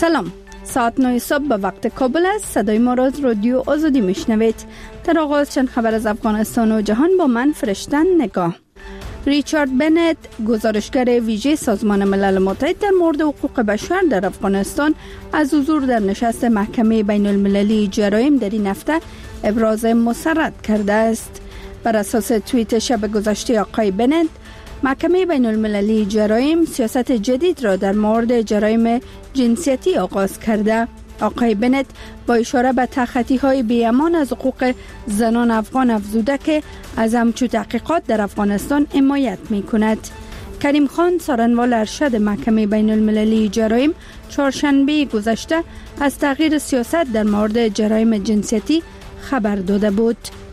سلام، ساعت 9 صبح به وقت کابل است. صدای ما را از رادیو آزادی میشنوید. در آغاز چند خبر از افغانستان و جهان با من فرشتن نگاه. ریچارد بنت، گزارشگر ویژه سازمان ملل متحد در مورد حقوق بشر در افغانستان، از حضور در نشست محکمه بین المللی جرایم در این هفته ابراز مسرت کرده است. بر اساس توییت شب گذشته آقای بنت، محکمه بین المللی جرایم سیاست جدید را در مورد جرایم جنسیتی آغاز کرده. آقای بنت با اشاره به تخطی‌های بی‌امان از حقوق زنان افغان افزوده که از همچو تحقیقات در افغانستان حمایت می‌کند. کریم خان، سارنوال ارشد محکمه بین المللی جرایم، چهارشنبه گذشته از تغییر سیاست در مورد جرایم جنسیتی خبر داده بود.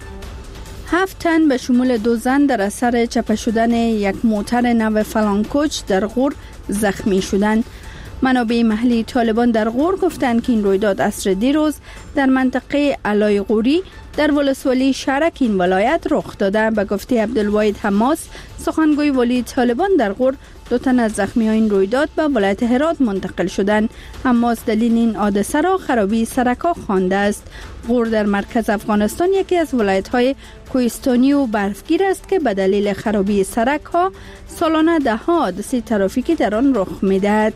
7 تن به شمول 2 زن در اثر چپه شدن یک موتر نو فلانکوچ در غور زخمی شدند. منابع محلی طالبان در غور گفتند که این رویداد عصر دیروز در منطقه علای غوری در ولسوالی شرک این ولایت رخ داده. به گفته عبدالواحد حماس، سخنگوی ولی طالبان در غور، 2 تن از زخمی ها این رویداد به ولایت هرات منتقل شدند. حماس دلیل این حادثه را خرابی سرک‌ها خوانده است. غور در مرکز افغانستان یکی از ولایت‌های کوهستانی و برفگیر است که به دلیل خرابی سرک‌ها سالانه ده‌ها حادثه ترافیکی در آن رخ می‌دهد.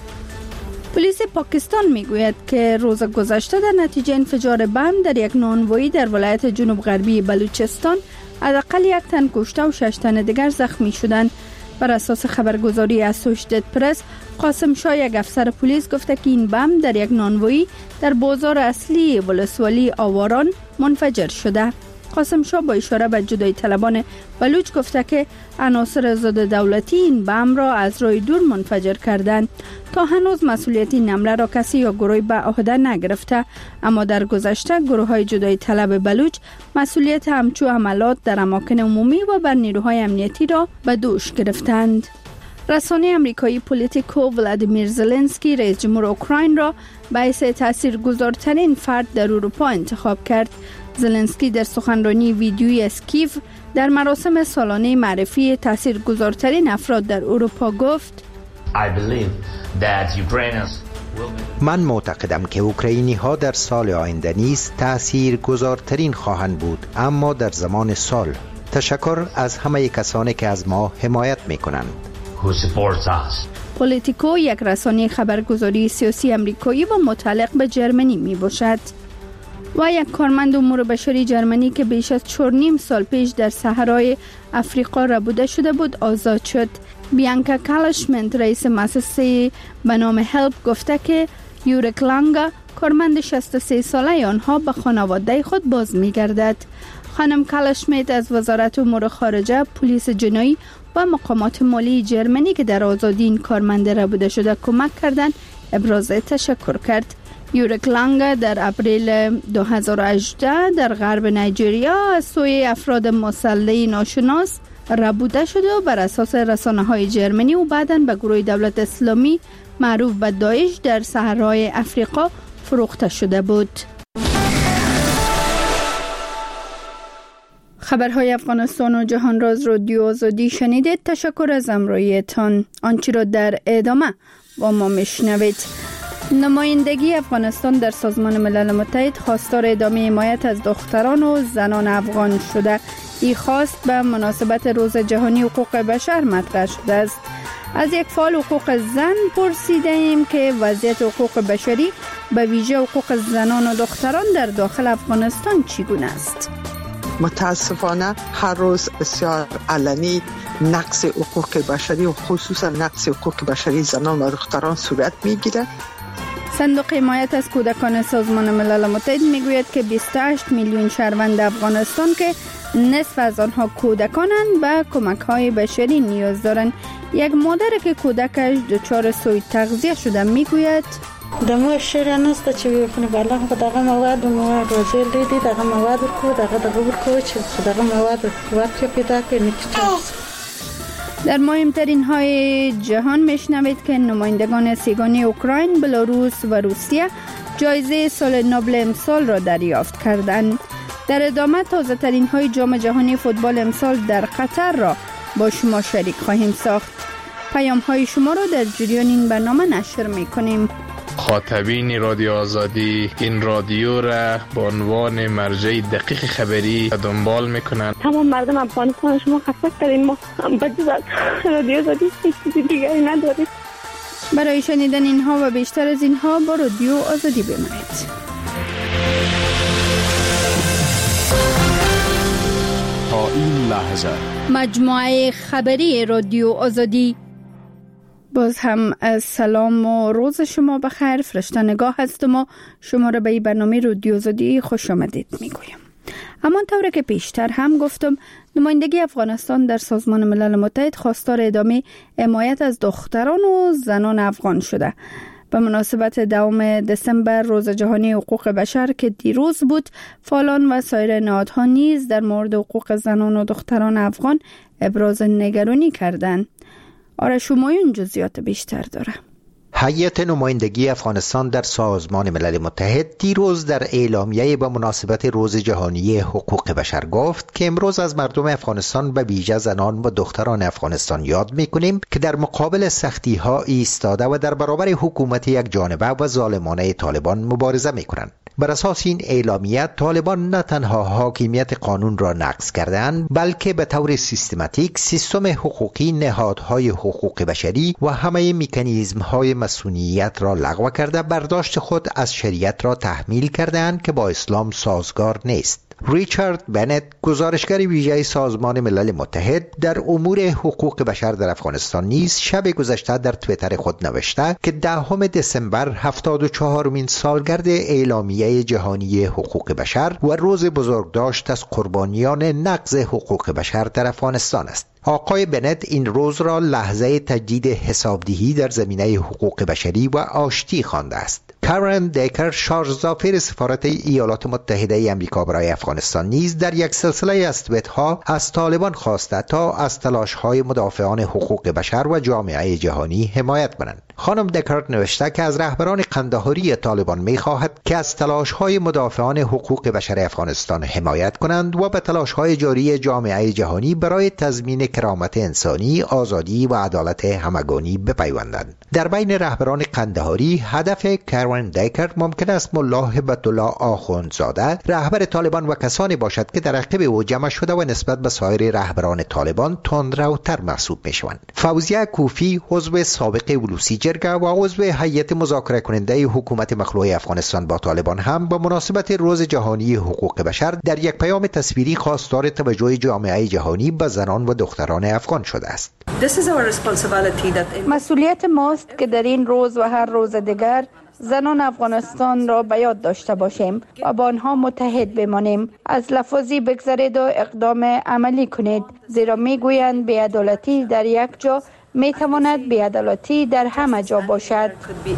پلیس پاکستان میگوید که روز گذشته در نتیجه انفجار بم در یک نانوایی در ولایت جنوب غربی بلوچستان حداقل 1 تن کشته و 6 تن دیگر زخمی شدند. بر اساس خبرگزاری اسوشیتد پرس، قاسم شاه، یک افسر پلیس، گفته که این بم در یک نانوایی در بازار اصلی ولسوالی آواران منفجر شده. قاسم شاه با اشاره به جدایی طلبان بلوچ گفته که عناصر ضد دولتی این بم را از راه دور منفجر کردند. تا هنوز مسئولیت این حمله را کسی یا گروهی به عهده نگرفته، اما در گذشته گروه‌های جدایی طلب بلوچ مسئولیت همچو حملات در اماکن عمومی و بر نیروهای امنیتی را به دوش گرفتند. رسانه امریکایی پولیتیکو ولادیمیر زلنسکی، رئیس جمهور اوکراین، را به حیث تاثیرگذارترین فرد در اروپا انتخاب کرد. زلنسکی در سخنرانی ویدیویی از کیو در مراسم سالانه معرفی تاثیرگذارترین افراد در اروپا گفت: من معتقدم که اوکراینی ها در سال آینده نیز تاثیرگذارترین خواهند بود، اما در زمان سال. تشکر از همه کسانی که از ما حمایت می کنند. پولیتیکو یک رسانه خبرگزاری سیاسی امریکایی و متعلق به جرمنی می باشد. و یک کارمند امور بشری جرمنی که بیش از 4.5 سال پیش در صحرای افریقا ربوده شده بود آزاد شد. بیانکا کالشمنت، رئیس مؤسسه به نام هلپ، گفته که یورک لانگا، کارمند 63 ساله آنها، به خانواده خود باز می‌گردد. خانم کالشمنت از وزارت امور خارجه، پلیس جنایی و مقامات مالی جرمنی که در آزادی این کارمند ربوده شده کمک کردند ابراز تشکر کرد. یورک لانگا در اپریل 2018 در غرب نایجریا از سوی افراد مسلح ناشناس ربوده شده و بر اساس رسانه‌های جرمنی و بعداً به گروه دولت اسلامی معروف به داعش در صحرای افریقا فروخته شده بود. خبرهای افغانستان و جهان را از رادیو آزادی شنیدید. تشکر از همراهیتان. آنچه را در ادامه با ما میشنوید. نمایندگی افغانستان در سازمان ملل متحد خواستار ادامه حمایت از دختران و زنان افغان شده. این خواست به مناسبت روز جهانی حقوق بشر مطرح شده است. از یک فعال حقوق زن پرسیده ایم که وضعیت حقوق بشری، به ویژه حقوق زنان و دختران در داخل افغانستان چگونه است؟ متاسفانه هر روز بسیار علنی نقض حقوق بشری و خصوصا نقض حقوق بشری زنان و دختران صورت میگیرد. صندوق حمایت از کودکان سازمان ملل متحد میگوید که 28 میلیون شهروند افغانستان که نصف از آنها کودکانند به کمک‌های بشری نیاز دارند. یک مادر که کودکش دچار سوء تغذیه شده میگوید: دمو شیر نست چې ویونه بالا په دغه مواد روزل دي دغه مواد کو دغه ورکو چې دغه مواد وقت پیدا کنه. در مهمترین های جهان میشنوید که نمایندگان سیگانه اوکراین، بلاروس و روسیه جایزه سال نوبل امسال را دریافت کردند. در ادامه تازه ترین های جام جهانی فوتبال امسال در قطر را با شما شریک خواهیم ساخت. پیام های شما را در جریان این برنامه نشر میکنیم. مخاطبین رادیو آزادی این رادیو را به عنوان مرجع دقیق خبری دنبال میکنند. تمام مردم افغانستان شما خفه کردین، ما بجز از رادیو آزادی هیچ چیزی دیگری نداریم. برای شنیدن اینها و بیشتر از اینها با رادیو آزادی بمانید. تا این لحظه مجموعه خبری رادیو آزادی. باز هم سلام و روز شما بخیر. فرشته نگاه هستم و شما را به این برنامه رادیو آزادی خوش آمدید میگویم. همانطور که پیشتر هم گفتم، نمایندگی افغانستان در سازمان ملل متحد خواستار ادامه حمایت از دختران و زنان افغان شده. به مناسبت 2 دسامبر روز جهانی حقوق بشر که دیروز بود، فعالان و سایر نهادها نیز در مورد حقوق زنان و دختران افغان ابراز نگرانی کردند. آرش همایون جزئیات بیشتر داره. هیئت نمایندگی افغانستان در سازمان ملل متحد دیروز در اعلامیه به مناسبت روز جهانی حقوق بشر گفت که امروز از مردم افغانستان به ویژه زنان و دختران افغانستان یاد می‌کنیم که در مقابل سختی‌ها ایستاده و در برابر حکومت یک جانبه و ظالمانه طالبان مبارزه می‌کنند. بر اساس این اعلامیه، طالبان نه تنها حاکمیت قانون را نقض کردند، بلکه به طور سیستماتیک سیستم حقوقی، نهادهای حقوق بشری و همه مکانیزم‌های مسئولیت را لغو کرده برداشت خود از شریعت را تحمیل کردند که با اسلام سازگار نیست. ریچارد بنت، گزارشگر ویژه سازمان ملل متحد در امور حقوق بشر در افغانستان نیز شب گذشته در توییتر خود نوشته که 10 دسامبر 74مین سالگرد اعلامیه جهانی حقوق بشر و روز بزرگداشت از قربانیان نقض حقوق بشر در افغانستان است. آقای بنت این روز را لحظه تجدید حسابدهی در زمینه حقوق بشری و آشتی خوانده است. کارن دیکر، شارژزافر سفارت ایالات متحده آمریکا برای افغانستان، نیز در یک سلسله از توییت‌ها از طالبان خواسته تا از تلاش‌های مدافعان حقوق بشر و جامعه جهانی حمایت کنند. خانم دکارت نوشته که از رهبران قندهاری طالبان می‌خواهد که از تلاش‌های مدافعان حقوق بشر افغانستان حمایت کنند و به تلاش‌های جاری جامعه جهانی برای تضمین کرامت انسانی، آزادی و عدالت همگانی بپیوندند. در بین رهبران قندهاری هدف کارن دیکر ممکن است ملا هبت الله آخوندزاده، رهبر طالبان و کسانی باشد که در عقب او جمع شده و نسبت به سایر رهبران طالبان تندروتر محسوب می‌شوند. فوزیه کوفی، عضو سابق ولوسی جرگه و عضو هیئت مذاکره کننده حکومت مخلوع افغانستان با طالبان، هم به مناسبت روز جهانی حقوق بشر در یک پیام تصویری خواستار توجه جامعه جهانی به زنان و دختران افغان شده است. مسئولیت ماست که در این روز و هر روز دیگر زنان افغانستان را به یاد داشته باشیم و با آنها متحد بمانیم. از لفظی بگذرید و اقدام عملی کنید، زیرا میگویند بی‌عدالتی در یک جا میتواند بی‌عدالتی در همه جا باشد.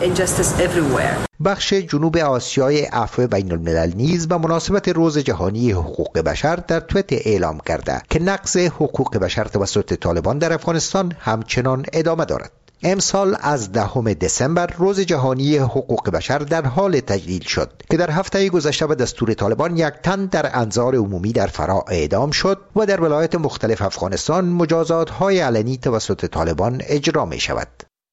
بخش جنوب آسیای عفو بین الملل نیز به مناسبت روز جهانی حقوق بشر در توییتر اعلام کرده که نقض حقوق بشر توسط طالبان در افغانستان همچنان ادامه دارد. امسال از 10 دسامبر روز جهانی حقوق بشر در حال تجلیل شد که در هفته گذشته به دستور طالبان یک تن در انظار عمومی در فرا اعدام شد و در ولایات مختلف افغانستان مجازات‌های علنی توسط طالبان اجرا می شود.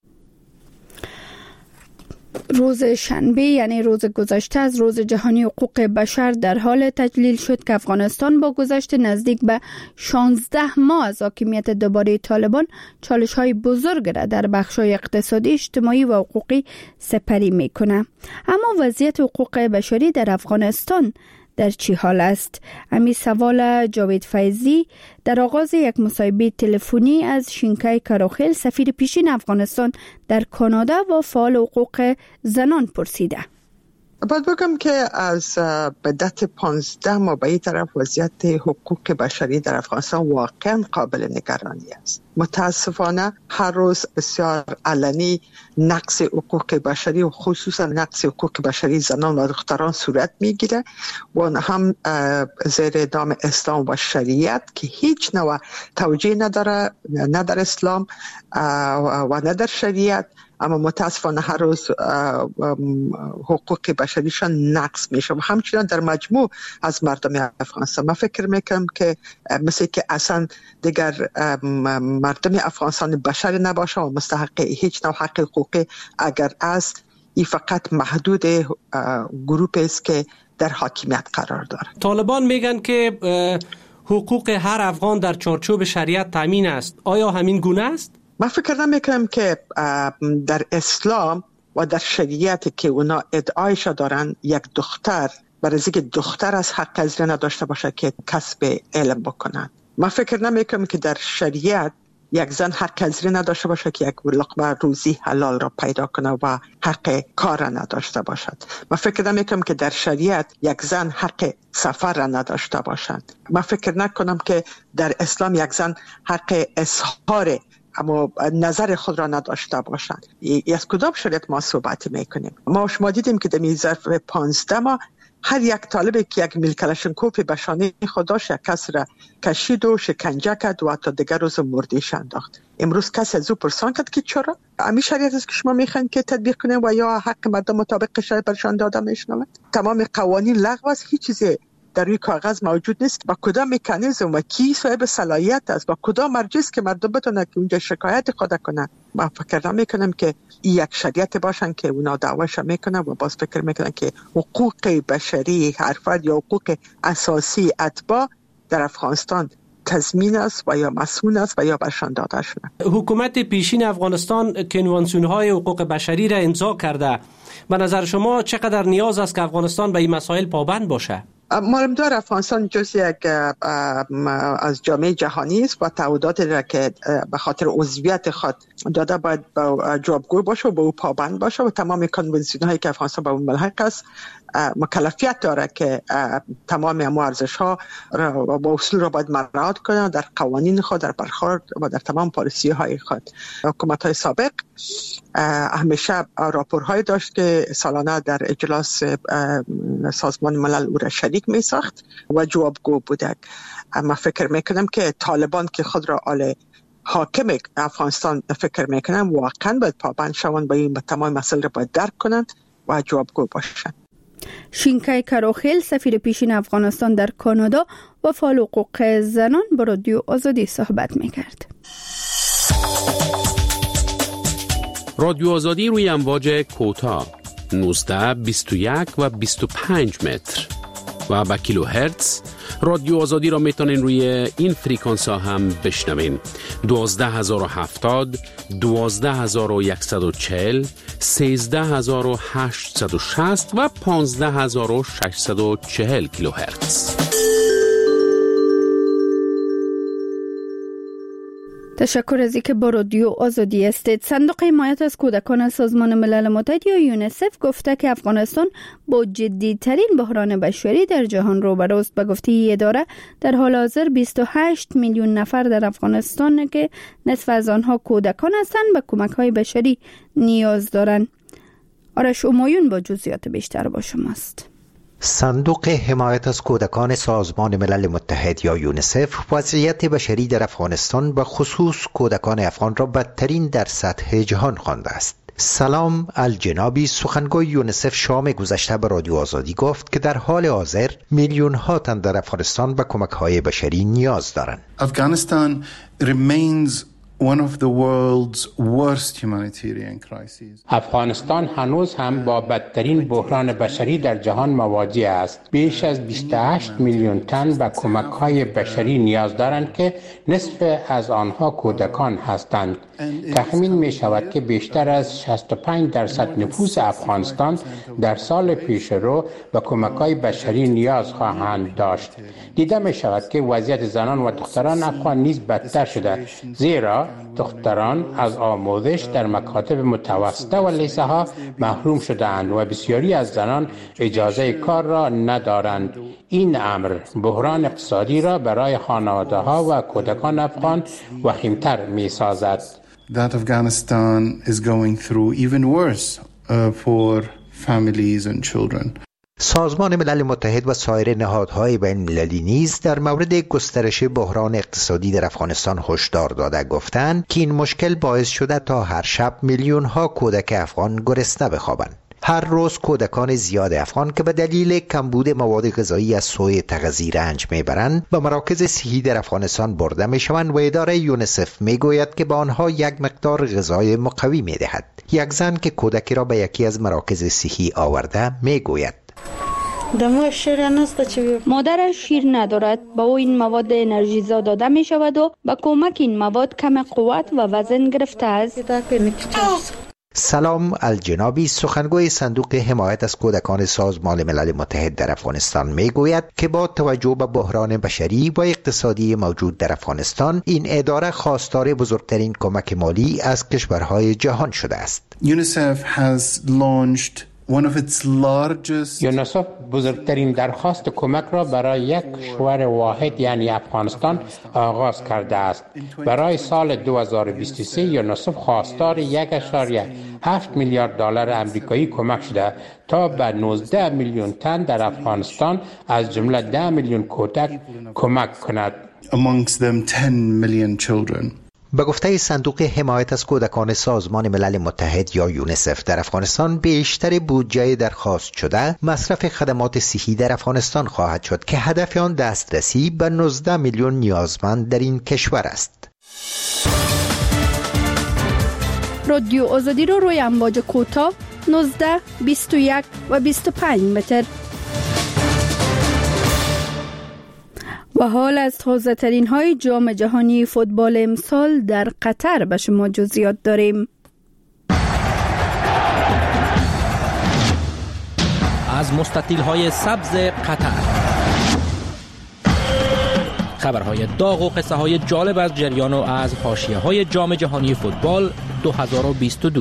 روز شنبه یعنی روز گذشته از روز جهانی حقوق بشر در حال تجلیل شد که افغانستان با گذشت نزدیک به 16 ماه از حاکمیت دوباره طالبان چالش‌های بزرگ را در بخش‌های اقتصادی، اجتماعی و حقوقی سپری می‌کند. اما وضعیت حقوق بشری در افغانستان در چی حال است؟ امی سوال جاوید فیضی در آغاز یک مصاحبه تلفنی از شینکای کاروخیل، سفیر پیشین افغانستان در کانادا و فعال حقوق زنان پرسیده. باید بگم که از بدت 15 ماه به این طرف وضعیت حقوق بشری در افغانستان واقعا قابل نگرانی است. متاسفانه هر روز بسیار علنی نقض حقوق بشری و خصوصا نقض حقوق بشری زنان و دختران صورت میگیره و هم زیر نام اسلام و شریعت که هیچ نوع توجیه نداره، نه در اسلام و نه در شریعت، اما متاسفانه هر روز حقوق بشریشان نقض میشه و همچنان در مجموع از مردم افغانستان. من فکر میکنم که مثل که اصلا دیگر مردم افغانستان بشر نباشه و مستحق هیچ نوع حق حقوقی اگر از این فقط محدود گروه است که در حاکمیت قرار دارد. طالبان میگن که حقوق هر افغان در چارچوب شریعت تامین است. آیا همین گونه است؟ من فکر نمیکنم که در اسلام و در شریعت که اونا ادعایش دارن یک دختر برای اینکه دختر از حق از نداشته باشه که کسب علم بکنن. من فکر نمیکنم که در شریعت یک زن حق از نداشته باشه که یک لقمه روزی حلال را پیدا کنه و حق کار را نداشته باشد. من فکر نمیکنم که در شریعت یک زن حق سفر را نداشته باشد. من فکر نکنم که در اسلام یک زن حق اظهار اما نظر خود را نداشته باشند. از کدام شریعت ما صحبت میکنیم؟ ما شما دیدیم که در ظرف 15 ماه هر یک طالبی که یک میل کلاشینکوف به شانه خود داشت یک کس را کشید و شکنجه کرد و حتی دیگر روز مردیش انداخت. امروز کسی از او پرسان کرد که چرا؟ همین شریعت است که شما میخواین که تطبیق کنیم و یا حق مردم مطابق شریعت برشان داده میشنوند؟ تمام قوانین لغو است، هیچ چیزی در روی کاغذ موجود نیست. با کدام مکانیزم و کی صاحب صلاحیت است، با کدام مرجع است که مردم بتونن که اونجا شکایت خود کنن. من فکر نمیکنم که این یک شریعت باشن که اونا دعواش میکنن و باز فکر میکنن که حقوق بشری هر فرد یا حقوق اساسی اتباع در افغانستان تضمین است و یا مسئول است و یا برشان داده شده. حکومت پیشین افغانستان کنوانسیون‌های حقوق بشری را امضا کرده. به نظر شما چقدر نیاز است که افغانستان به این مسائل پابند باشه؟ معلومدار افغانستان جز یک از جامعه جهانی است و تعهداتی را که به خاطر عضویت خود داده باید جوابگو باشه و به او پابند باشه و تمام کنوانسیون هایی که افغانستان به اون ملحق است مکلفیت داره که تمام ارزش ها و با اصول را باید مراعات کنه در قوانین خود، در برخورد و در تمام پالیسی های خود. حکومت های سابق همیشه راپورهای داشت که سالانه در اجلاس سازمان ملل او را شریک می ساخت و جوابگو بوده. من فکر میکنم که طالبان که خود را حاکم افغانستان فکر میکنم واقعا باید پابند شوند و این تمام مسائل را باید درک کنند و جوابگو باشند. شینکای کراخیل سفیر پیشین افغانستان در کانادا و فعال حقوق زنان با رادیو آزادی صحبت میکرد. رادیو آزادی روی امواج کوتاه 19, 21 و 25 متر و با کیلو هرتز. رادیو آزادی را میتونین روی این فریکانس ها هم بشنوین. 12070 12140 13860 و 15640 کیلوهرتز. تشکر از اینکه با رادیو آزادی هستید. صندوق حمایت از کودکان سازمان ملل متحد یا یونیسف گفته که افغانستان با جدی‌ترین بحران بشری در جهان روبروست. به گفته این اداره در حال حاضر 28 میلیون نفر در افغانستان که نصف از آنها کودکان هستند به کمک‌های بشری نیاز دارند. آرش امایون با جزئیات بیشتر با شماست. صندوق حمایت از کودکان سازمان ملل متحد یا یونیسف وضعیت بشری در افغانستان و خصوص کودکان افغان را بدترین در سطح جهان خوانده است. سلام الجنابی سخنگوی یونیسف شام گذشته به رادیو آزادی گفت که در حال حاضر میلیون ها تن در افغانستان به کمک‌های بشری نیاز دارند. Afghanistan remains one of the world's worst humanitarian crises. افغانستان هنوز هم با بدترین بحران بشری در جهان مواجه است. بیش از 28 میلیون تن به کمک‌های بشری نیاز دارند که نصف از آنها کودکان هستند. تخمین می شود که بیشتر از 65% نفوس افغانستان در سال پیش رو به کمک‌های بشری نیاز خواهند داشت. دیده می شود که وضعیت زنان و دختران افغان نیز بدتر شده، زیرا دختران از آموزش در مکاتب متوسطه و لیسه ها محروم شده‌اند و بسیاری از زنان اجازه کار را ندارند. این امر بحران اقتصادی را برای خانواده‌ها و کودکان افغان وخیم‌تر می‌سازد. That Afghanistan is going through even worse for families and children. سازمان ملل متحد و سایر نهادهای بین‌المللی نیز در مورد گسترش بحران اقتصادی در افغانستان هشدار داده گفتند که این مشکل باعث شده تا هر شب میلیون ها کودک افغان گرسنه بخوابند. هر روز کودکان زیاد افغان که به دلیل کمبود مواد غذایی از سوی تغذیه رنج میبرند به مراکز صحی در افغانستان برده میشوند و اداره یونیسف میگوید که به آنها یک مقدار غذای مقوی میدهد. یک زن که کودکی را به یکی از مراکز صحی آورده میگوید مادرش شیر ندارد، با او این مواد انرژیزا داده می شود و با کمک این مواد کم قوت و وزن گرفته است. سلام الجنابی، سخنگوی صندوق حمایت از کودکان سازمان ملل متحد در افغانستان میگوید که با توجه به بحران بشری و اقتصادی موجود در افغانستان، این اداره خواستار بزرگترین کمک مالی از کشورهای جهان شده است. UNICEF has launched یونیسف بزرگترین درخواست کمک را برای یک کشور واحد یعنی افغانستان آغاز کرده است. برای سال 2023 یونیسف خواستار 1.7 میلیارد دلار آمریکایی کمک شده تا به 19 میلیون تن در افغانستان از جمله 10 میلیون کودک کمک کند. Amongst them 10 million children. به گفته صندوق حمایت از کودکان سازمان ملل متحد یا یونیسف، در افغانستان بیشتر بودجه درخواست شده مصرف خدمات صحی در افغانستان خواهد شد که هدف آن دسترسی به 19 میلیون نیازمند در این کشور است. رادیو آزادی رو روی امواج کوتاه 19، 21 و 25 متر و حال از تازه ترین های جام جهانی فوتبال امسال در قطر به شما جزئیات داریم. از مستطیل های سبز قطر، خبرهای داغ و قصه های جالب از جریان و از حاشیه های جام جهانی فوتبال 2022.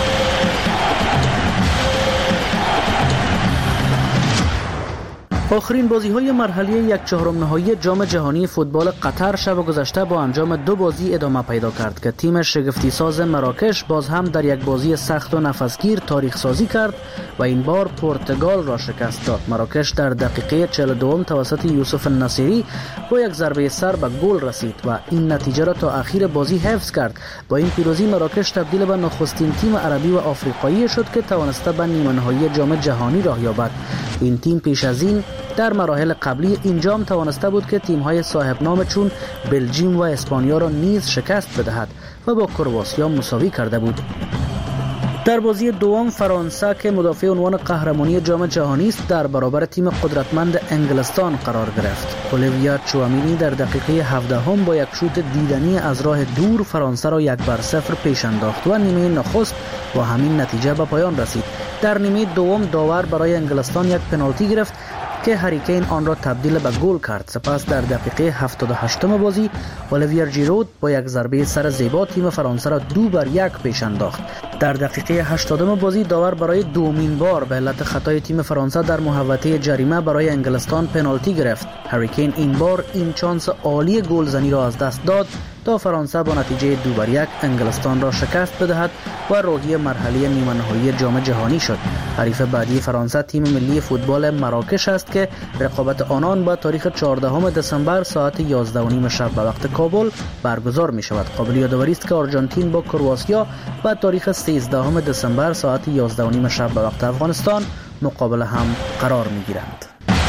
آخرین بازی‌های مرحله 1/4 نهایی جام جهانی فوتبال قطر شب گذشته با انجام 2 بازی ادامه پیدا کرد که تیم شگفتی ساز مراکش باز هم در یک بازی سخت و نفسگیر تاریخ سازی کرد و این بار پرتغال را شکست داد. مراکش در دقیقه 42 توسط یوسف النصیری با یک ضربه سر به گل رسید و این نتیجه را تا اخیر بازی حفظ کرد. با این پیروزی مراکش تبدیل به نخستین تیم عربی و آفریقایی شد که توانسته به نیمه نهایی جام جهانی راه یابد. این تیم پیش از این در مراحل قبلی این جام توانسته بود که تیم‌های صاحب نام چون بلژیم و اسپانیا را نیز شکست بدهد و با کرواتیا مساوی کرده بود. در بازی دوم فرانسه که مدافع عنوان قهرمانی جام جهانی است در برابر تیم قدرتمند انگلستان قرار گرفت. اولیویا چوامینی در دقیقه 17 با یک شوت دیدنی از راه دور فرانسه را 1-0 پیش انداخت و نیمه نخست با همین نتیجه به پایان رسید. در نیمه دوم داور برای انگلستان یک پنالتی گرفت که هری کین آن را تبدیل به گل کرد. سپس در دقیقه 78 بازی اولیویر ژیرود با یک ضربه سر زیبا تیم فرانسه را 2-1 پیش انداخت. در دقیقه 80 بازی داور برای دومین بار به علت خطای تیم فرانسه در محوطه جریمه برای انگلستان پنالتی گرفت. هری کین این بار این چانس عالی گلزنی را از دست داد تا فرانسه با نتیجه 2-1 انگلستان را شکست بدهد و راهی مرحله نیمه نهایی جام جهانی شد. حریف بعدی فرانسه تیم ملی فوتبال مراکش است که رقابت آنان با تاریخ 14 دسامبر ساعت 11:30 شب به وقت کابل برگزار می شود. قابل یادآوری است که آرژانتین با کرواتیا با تاریخ 13 دسامبر ساعت 11:30 شب به وقت افغانستان مقابل هم قرار می گیرند.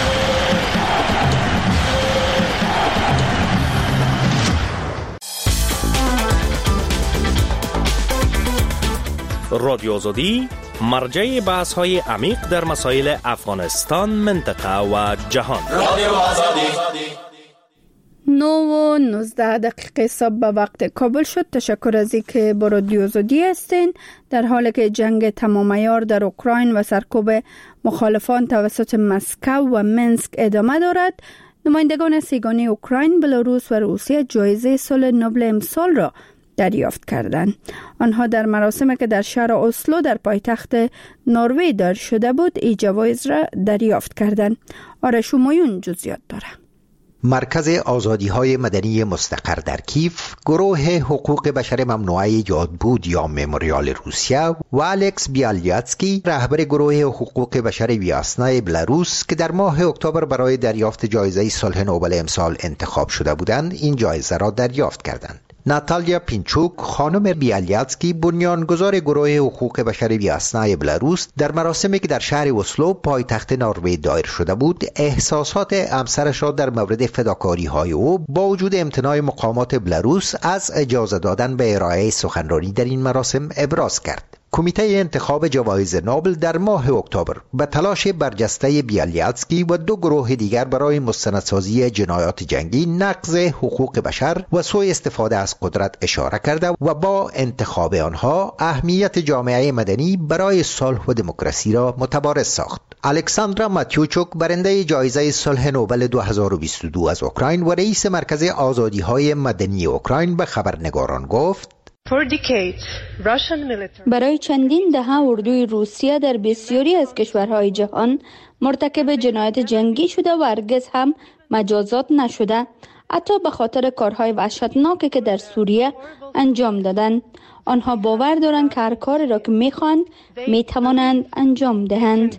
رادیو آزادی مرجع بحث های عمیق در مسائل افغانستان، منطقه و جهان. رادیو آزادی 9:19 صبح به وقت کابل شد. تشکر از اینکه با رادیو آزادی هستین. در حالی که جنگ تمام عیار در اوکراین و سرکوب مخالفان توسط مسکو و منسک ادامه دارد، نمایندگان سیگانه اوکراین، بلاروس و روسیه جایزه صلح نوبل امسال را دریافت کردند. آنها در مراسمی که در شهر اسلو در پایتخت نروژ دار شده بود، این جوایز را دریافت کردند. آرش همایون جزئیات دارد. مرکز آزادی‌های مدنی مستقر در کیف، گروه حقوق بشر ممنوعه یادبود یا مموریال روسیه و الکس بیالیاتسکی، رهبر گروه حقوق بشر ویاسنای بلاروس که در ماه اکتبر برای دریافت جایزه صلح نوبل امسال انتخاب شده بودند، این جایزه را دریافت کردند. ناتالیا پینچوک خانم بیالیاتسکی بنیانگذار گروه حقوق بشر بیاسنای بلاروس در مراسمی که در شهر اسلو پایتخت نروژ دایر شده بود احساسات همسرش را در مورد فداکاری‌های او با وجود امتناع مقامات بلاروس از اجازه دادن به ارائه سخنرانی در این مراسم ابراز کرد. کمیته انتخاب جوایز نوبل در ماه اکتبر به تلاش برجسته بیالیاتسکی و 2 گروه دیگر برای مستندسازی جنایات جنگی، نقض حقوق بشر و سوء استفاده از قدرت اشاره کرده و با انتخاب آنها اهمیت جامعه مدنی برای صلح و دموکراسی را متبارز ساخت. الکساندرا ماتیوچوک برنده جایزه صلح نوبل 2022 از اوکراین و رئیس مرکز آزادی‌های مدنی اوکراین به خبرنگاران گفت: برای چندین دهه اردوی روسیه در بسیاری از کشورهای جهان مرتکب جنایت جنگی شده و هرگز هم مجازات نشده، حتی به خاطر کارهای وحشتناکی که در سوریه انجام دادند. آنها باور دارند که هر کاری را که می‌خواهند می‌توانند انجام دهند.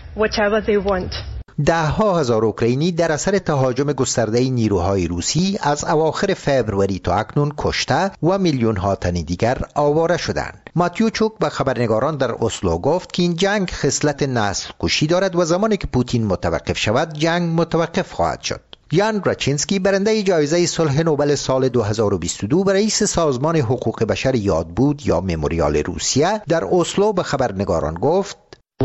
ده‌ها هزار اوکراینی در اثر تهاجم گسترده نیروهای روسی از اواخر فوریه تا اکنون کشته و میلیون‌ها تن دیگر آواره شدند. ماتیوچوک به خبرنگاران در اسلو گفت که این جنگ خصلت نسل کشی دارد و زمانی که پوتین متوقف شود جنگ متوقف خواهد شد. یان راچینسکی برنده جایزه صلح نوبل سال 2022 و رئیس سازمان حقوق بشر یادبود یا مموریال روسیه در اسلو به خبرنگاران گفت: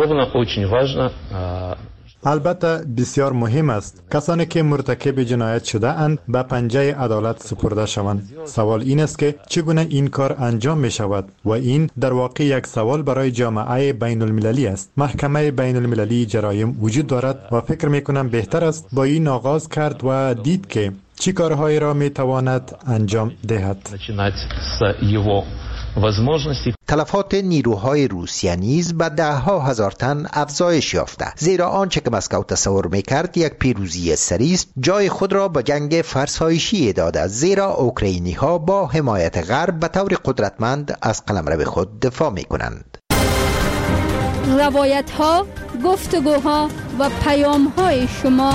البته بسیار مهم است کسانی که مرتکب جنایت شده اند به پنجه عدالت سپرده شوند. سوال این است که چگونه این کار انجام می شود و این در واقع یک سوال برای جامعه بین المللی است. محکمه بین المللی جرایم وجود دارد و فکر می کنم بهتر است با این آغاز کرد و دید که چی کارهایی را می تواند انجام دهد. تلفات نیروهای روسیه نیز به 10,000 تن افزایش یافته، زیرا آنچه که مسکو تصور میکرد یک پیروزی سریع است جای خود را به جنگ فرسایشی داده، زیرا اوکراینی ها با حمایت غرب به طور قدرتمند از قلمرو خود دفاع میکنند. روایت ها، گفتگوها و پیام های شما،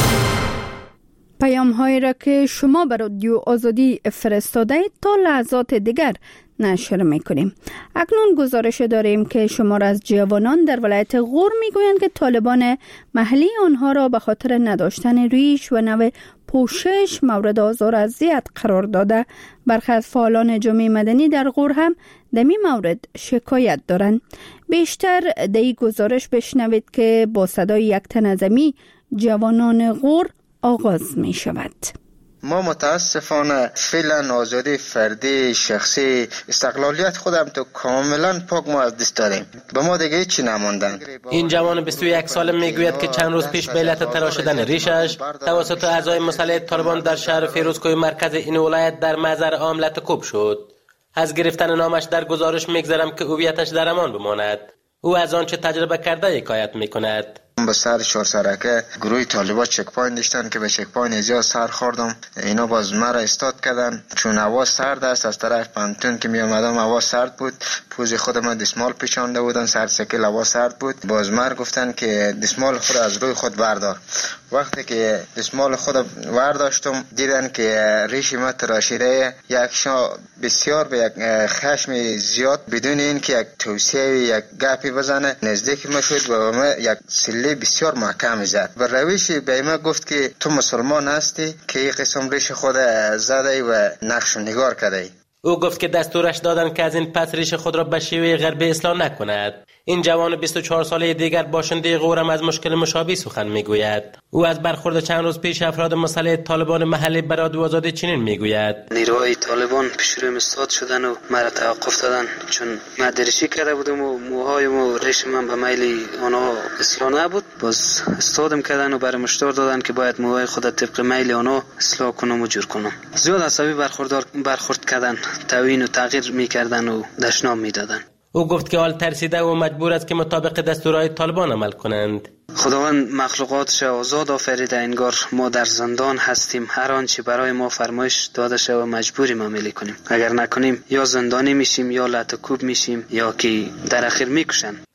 پیام هایی را که شما به رادیو آزادی فرستاده اید تا لحظات دیگر نشر میکنیم. اکنون گزارش داریم که شمار از جوانان در ولایت غور میگویند که طالبان محلی آنها را به خاطر نداشتن ریش و نوع پوشش مورد آزار و اذیت قرار داده. برخی از فعالان جامعه مدنی در غور هم در این مورد شکایت دارند. بیشتر در این گزارش بشنوید که با صدای یک تنظیمی جوانان غور آغاز می شود. ما متاسفانه فعلا آزادی فردی شخصی استقلالیت خودم تو کاملا پاک ما از دست داریم. به ما دیگه چی نماندن. این جوان 21 ساله میگوید که چند روز پیش به علت تراشیدن ریشش توسط اعضای مسلح طالبان در شهر فیروزکوه مرکز این ولایت در محضر عاملت کوب شد. از گرفتن نامش در گزارش میگذارم که هویتش در امان بماند. او از آنچه تجربه کرده حکایت میکند. به سر چهار سرکه گروه طالبان چک پوینت داشتن که به چک پوینت زیاد سر خوردم. اینا باز مرا استاد کردن چون هوا سرد است. از طرف پانتون که می آمدم هوا سرد بود، پوز خودم دستمال پیچانده بودن، سر سکل هوا سرد بود. باز مرا گفتن که دستمال خود از روی خود بردار. وقتی که دستمال خود برداشتم دیدن که ریش ما تراشیده، یک شا بسیار به یک خشم زیاد بدون این که یک توصیه یک گپی بزنه نزدیک ما شد و ما یک سلی بسیار محکم زد و رویش به ما گفت که تو مسلمان هستی که این قسم ریش خود زده و نقش و نگار کرده. او گفت که دستورش دادن که از این پس ریش خود را به شیوه غربی اصلاح نکند. این جوان 24 ساله دیگر باشنده غورم از مشکل مشابه سخن میگوید. او از برخورد چند روز پیش افراد مسلح طالبان محلی بر رادیو آزادی چنین میگوید: نیروهای طالبان پیش رویم استاد شدن و مرا توقف دادن چون من درشی کرده بودم و موهایم و ریش من به میل آنها اصلاح نبود. باز استادم کردن و برای مشتار دادن که باید موهای خود طبق میل آنها اصلاح کنم و جور کنم. زیاد عصبی برخورد کردن، توهین و تغییر میکردن و دشنام میدادن. او گفت که حال ترسیده و مجبور است که مطابق دستورهای طالبان عمل کنند. خداوند مخلوقاتش آزاد آفریده، انگار ما در زندان هستیم. هر آنچه برای ما فرمایش داده شود مجبوریم عملی کنیم. اگر نکنیم یا زندانی میشیم یا لطه کوب میشیم یا که در اخیر میکشن.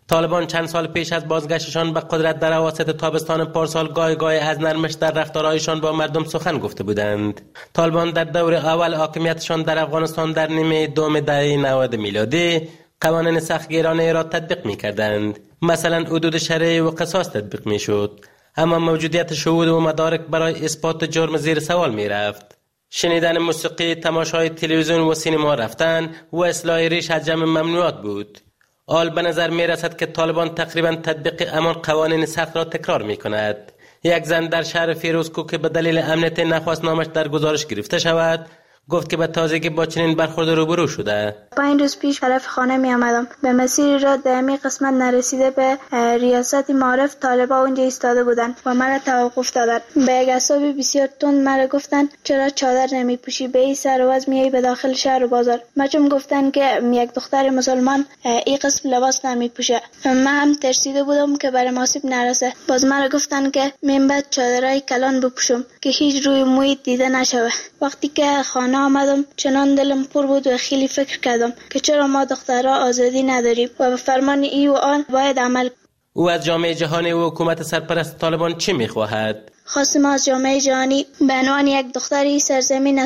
طالبان چند سال پیش از بازگشتشان به قدرت در اواسط تابستان پارسال گاهی از نرمش در رفتارهایشان با مردم سخن گفته بودند. طالبان در دور اول حاکمیتشان در افغانستان در نیمه دوم دهه 90 میلادی قوانین سختگیرانه را تطبیق می‌کردند. مثلا حدود شرعی و قصاص تطبیق می‌شد، اما موجودیت شهود و مدارک برای اثبات جرم زیر سوال می‌رفت. شنیدن موسیقی، تماشای تلویزیون و سینما رفتن و اصلاح ریش از جمع ممنوعات بود. حال به نظر می رسد که طالبان تقریبا تطبیق همان قوانین سخت را تکرار می کند. یک زن در شهر فیروزکو که به دلیل امنیت نخواست نامش در گزارش گرفته شود گفت که به تازگی با چنین برخورد روبرو شده. 5 روز پیش طرف خانه می آمدم. به مسیر را دمی قسمت نرسیده به ریاست معارف طالبا اونجا ایستاده بودند و مرا توقف دادند. به یک حساب بسیار تند مرا گفتند چرا چادر نمی پوشی، به این سر و وضع میای به داخل شهر و بازار. مچم گفتند که یک دختر مسلمان این قسم لباس نمی پوشه. من هم ترسیده بودم که بر مناسب نرسه. باز مرا گفتند که من بعد چادرای کلان بپوشم که هیچ روی موی دیده نشوه. وقتی که خانه آمدم چنان دلم پر بود و خیلی فکر کردم که چرا ما دخترها آزادی نداریم و به فرمان ای و آن باید عمل. او از جامعه جهانی و حکومت سرپرست طالبان چی میخواهد؟ خواستم از جامعه جهانی به عنوان یک دختری سرزمین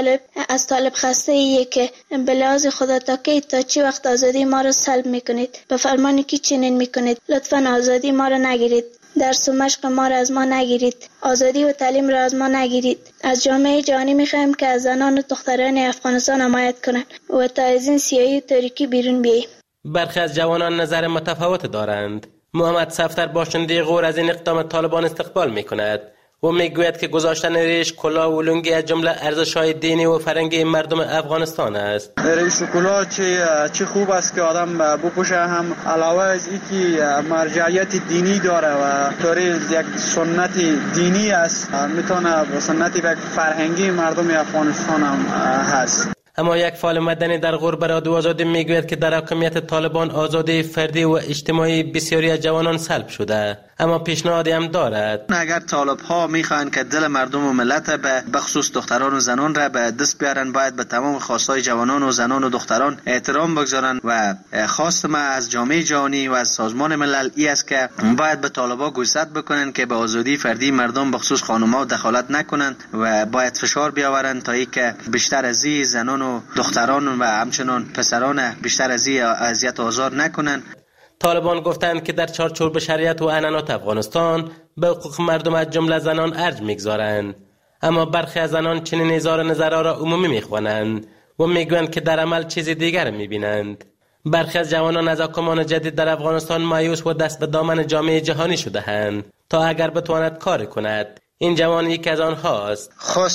از طالب خسته ایه که به لحاظ خدا تا چی وقت آزادی ما را سلب میکنید؟ به فرمان کی چنین میکنید؟ لطفاً آزادی ما را نگیرید. درس و مشق ما را از ما نگیرید. آزادی و تعلیم را از ما نگیرید. از جامعه جهانی میخوایم که از زنان و دختران افغانستان حمایت کنند و تا از این سیاهی و تاریکی بیرون بیاییم. برخی از جوانان نظر متفاوت دارند. محمد صفدر باشنده غور از این اقدام طالبان استقبال میکند و میگوید که گذاشتن ریش، کلاه و لنگی از جمله ارزش‌های دینی و فرهنگی مردم افغانستان است. ریش و کلاه چه خوب است که آدم بپوشه، هم علاوه از اینکه مرجعیت دینی داره و داره یک سنت دینی است، میتونه سنت یک فرهنگی مردم افغانستان هم هست. اما یک فعال مدنی در غور به رادیو آزادی میگوید که در حاکمیت طالبان آزادی فردی و اجتماعی بسیاری از جوانان سلب شده، اما پیشنهادی هم دارد. اگر طالب ها میخوان که دل مردم و ملت به خصوص دختران و زنان را به دست بیارن، باید به تمام خواستهای جوانان و زنان و دختران احترام بگذارن و خواست ما از جامعه جهانی و از سازمان ملل ای است که باید به طالبا گوشزد بکنن که به آزادی فردی مردم به خصوص خانم‌ها دخالت نکنن و باید فشار بیاورن تا اینکه بیشتر از این زنان و دختران و همچنان پسران بیشتر از این اذیت و آزار نکنن. طالبان گفتند که در چارچوب شریعت و عنعنات افغانستان به حقوق مردم از جمله زنان ارج میگذارند، اما برخی از زنان چنین اظهار نظرها را عمومی میخوانند و میگویند که در عمل چیز دیگر میبینند. برخی از جوانان از حکومت جدید در افغانستان مایوس و دست به دامن جامعه جهانی شده‌اند تا اگر بتواند کار کند. این جوان یکی از آنهاست.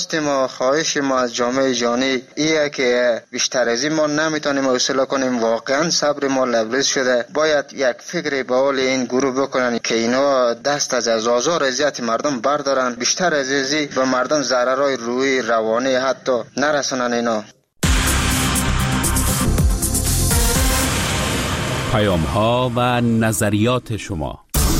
خواهش ما از جامعه جهانی ایه که بیشتر از این ما نمیتونیم حوصله کنیم. واقعا صبر ما لبریز شده. باید یک فکری به حال این گروه بکنن که اینا دست از آزار اذیت مردم بردارن، بیشتر از این به مردم ضررهای روحی روانی حتی نرسونن. اینا پیام ها و نظریات شما.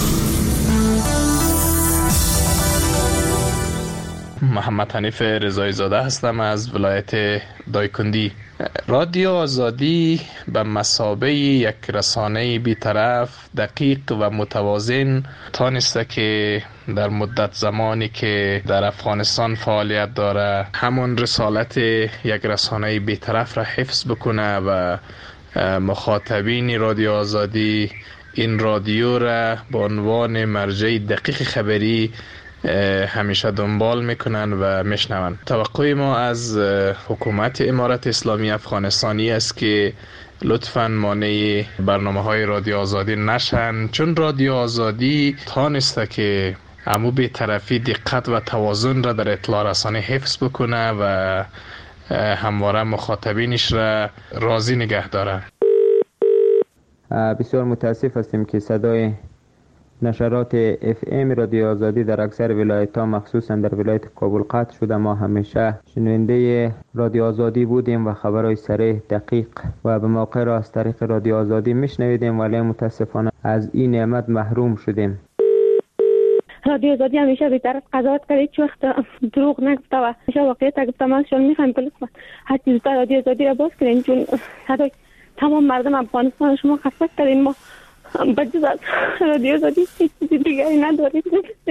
محمد حنیف رضایی زاده هستم از ولایت دایکندی. رادیو آزادی به مثابه یک رسانه بی‌طرف، دقیق و متوازن تانسته که در مدت زمانی که در افغانستان فعالیت داره همون رسالت یک رسانه بی‌طرف را حفظ بکنه و مخاطبین رادیو آزادی این رادیو را به عنوان مرجع دقیق خبری همیشه دنبال میکنن و میشنون. توقع ما از حکومت امارت اسلامی افغانستانی است که لطفاً مانع برنامه‌های رادیو آزادی نشن، چون رادیو آزادی تانسته که عمو بی‌طرفی دقت و توازن را در اطلاع رسانی حفظ بکنه و همواره مخاطبینش را راضی نگه داره. بسیار متاسف هستیم که صدای نشرات FM رادیو آزادی در اکثر ولایت‌ها مخصوصا در ولایت کابل قطع شده. ما همیشه شنونده رادیو آزادی بودیم و خبرهای صریح، دقیق و به موقع را از طریق رادیو آزادی میشنویدیم، ولی متاسفانه از این نعمت محروم شدیم. رادیو آزادی همیشه بی‌طرف قضاوت کرد، هیچ وقت دروغ نگفته و همیشه واقعیت گفته. ما شما می‌خوایم که لطفاً هر چیز رادیو آزادی را باز کنین، چون صدای تمام مردم افغانستان شما خسته کردین. ما بجز از رادیو آزادی هیچ چیزی دیگری نداریم.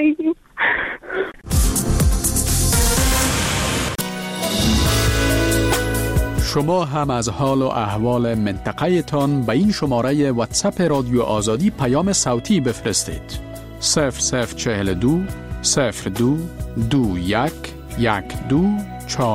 شما هم از حال و احوال منطقه تان به این شماره واتساپ رادیو آزادی پیام صوتی بفرستید. 0042 02 21 12